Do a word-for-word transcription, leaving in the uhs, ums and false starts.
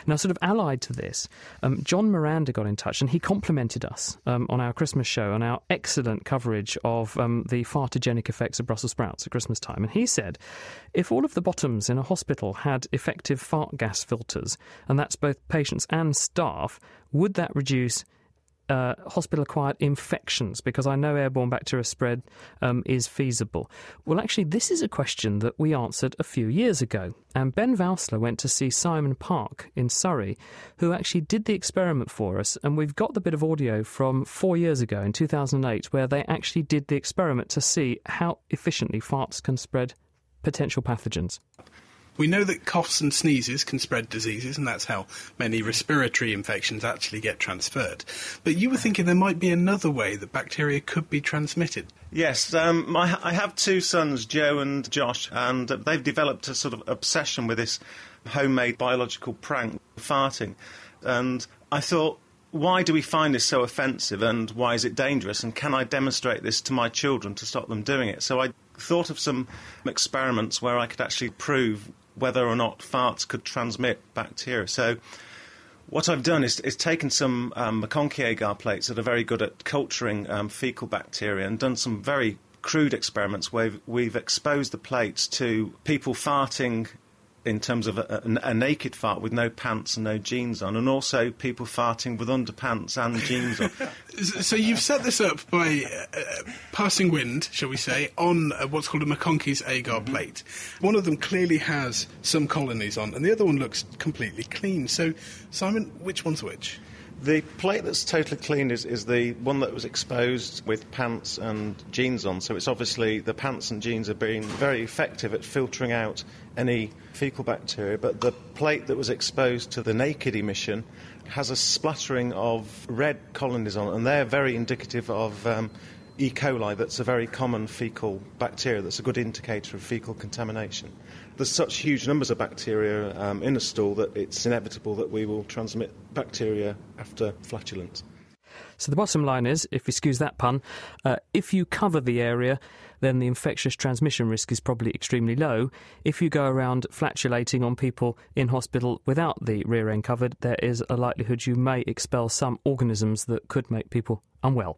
Now, sort of allied to this, um, John Miranda got in touch and he complimented us um, on our Christmas show, on our excellent coverage of um, the fartogenic effects of Brussels sprouts at Christmas time. And he said, if all of the bottoms in a hospital had effective fart gas filters, and that's both patients and staff, would that reduce Uh, hospital-acquired infections, because I know airborne bacteria spread um, is feasible? Well, actually, this is a question that we answered a few years ago, and Ben Valsler went to see Simon Park in Surrey, who actually did the experiment for us, and we've got the bit of audio from four years ago in two thousand eight where they actually did the experiment to see how efficiently farts can spread potential pathogens. We know that coughs and sneezes can spread diseases, and that's how many respiratory infections actually get transferred. But you were thinking there might be another way that bacteria could be transmitted. Yes, um, my, I have two sons, Joe and Josh, and they've developed a sort of obsession with this homemade biological prank, farting. And I thought, why do we find this so offensive, and why is it dangerous, and can I demonstrate this to my children to stop them doing it? So I thought of some experiments where I could actually prove whether or not farts could transmit bacteria. So what I've done is, is taken some um, McConkey agar plates that are very good at culturing um, faecal bacteria, and done some very crude experiments where we've, we've exposed the plates to people farting in terms of a, a, a naked fart with no pants and no jeans on, and also people farting with underpants and jeans on. So you've set this up by uh, passing wind, shall we say, on uh, what's called a McConkey's agar mm-hmm. plate. One of them clearly has some colonies on, and the other one looks completely clean. So, Simon, which one's which? The plate that's totally clean is, is the one that was exposed with pants and jeans on, so it's obviously the pants and jeans are being very effective at filtering out any faecal bacteria, but the plate that was exposed to the naked emission has a splattering of red colonies on, and they're very indicative of um, E. coli. That's a very common faecal bacteria that's a good indicator of faecal contamination. There's such huge numbers of bacteria um, in a stool that it's inevitable that we will transmit bacteria after flatulence. So the bottom line is, if you excuse that pun, uh, if you cover the area, then the infectious transmission risk is probably extremely low. If you go around flatulating on people in hospital without the rear end covered, there is a likelihood you may expel some organisms that could make people unwell.